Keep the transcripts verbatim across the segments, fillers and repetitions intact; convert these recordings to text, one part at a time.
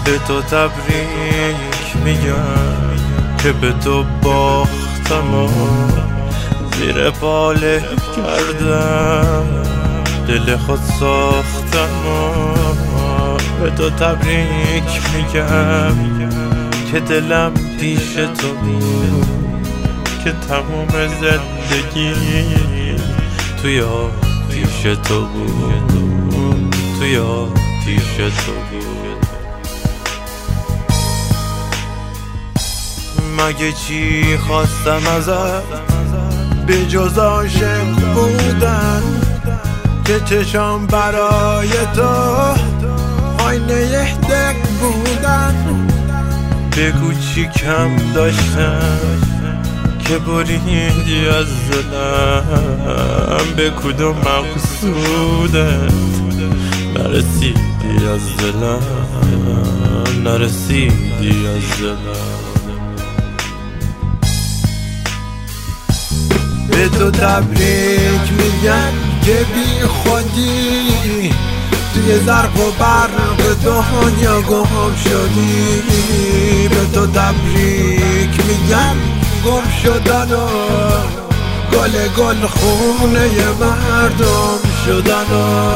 به تو تبریک میگم که به تو باختم و زیر پاله کردم دل خود ساختم و به تو تبریک میگم که دلم پیش تو بود، که تموم زندگی توی آتیش تو بود، توی آتیش تو بود. مگه چی خواستم ازت به جز عاشق بودن، که چشام برای تو آینه دق بودن. بگو چی کم داشتم که بریدی از دلم، به کدوم مقصودت نرسیدی از دلم، نرسیدی از دلم. به تو تبریک میگن که بی خودی توی زرق و برق دنیا گم شدی. به تو تبریک میگن گم شدن و گل گل خونه مردم شدن و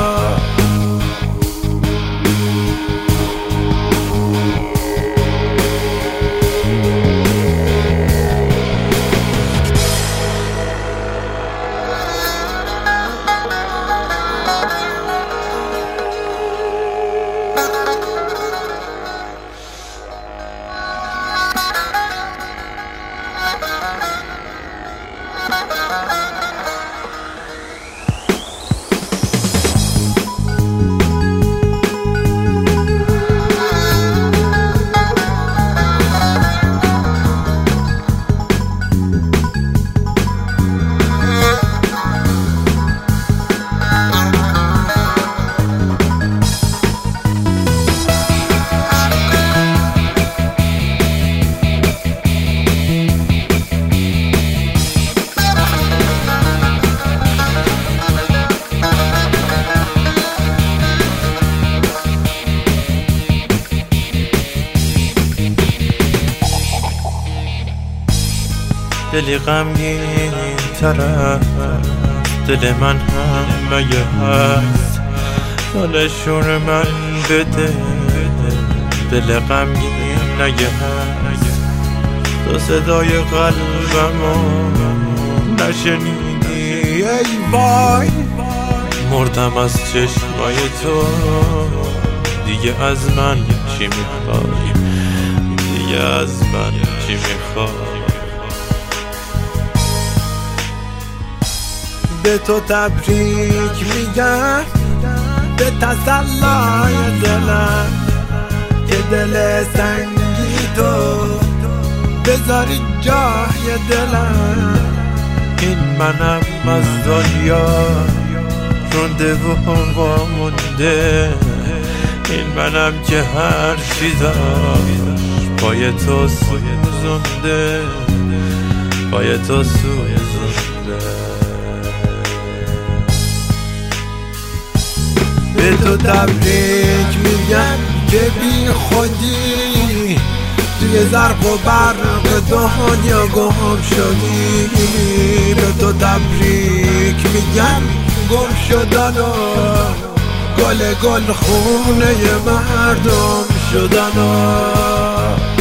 دلی غمگین طرف دل من هم مگه هست، دلشون من بده دل غمگین نگه هست. تو صدای قلبمو نشنیدی ای وای، مردم از چشمای تو. دیگه از من چی میخوای، دیگه از من چی میخوای. به تو تبریک میگم به تسلای دلم، که دل سنگی تو بذاری جای دلم. این منم از دنیا رونده و وامونده، این منم که هر چی داشت پای تو سوزونده، پای تو سوزونده. به تو تبریک میگن که بی خودی توی زرق و برق دنیا گم شدی. به تو تبریک میگن گم شدن و گل گل خونه مردم شدن و